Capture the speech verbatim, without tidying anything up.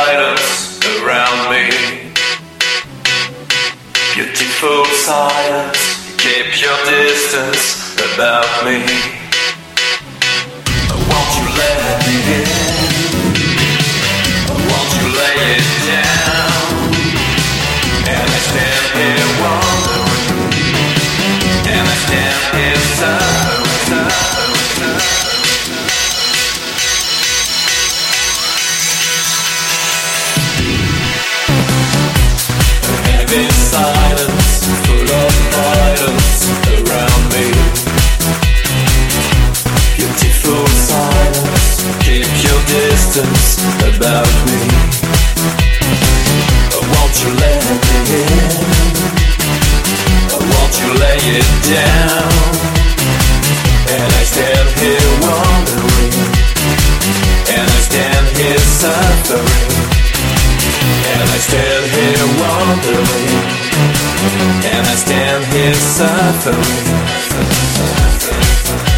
silence around me. Beautiful silence, keep your distance about me. Won't you let me in? Won't you lay it down? And I stand here wondering, and I stand here suffering, suffering, suffering. Heavy silence, full of violence around me. Beautiful silence, keep your distance about me. Won't you let me in? Won't you lay it down? And I stand here wondering, and I stand here suffering, and I stand here wondering, and I stand here suffering.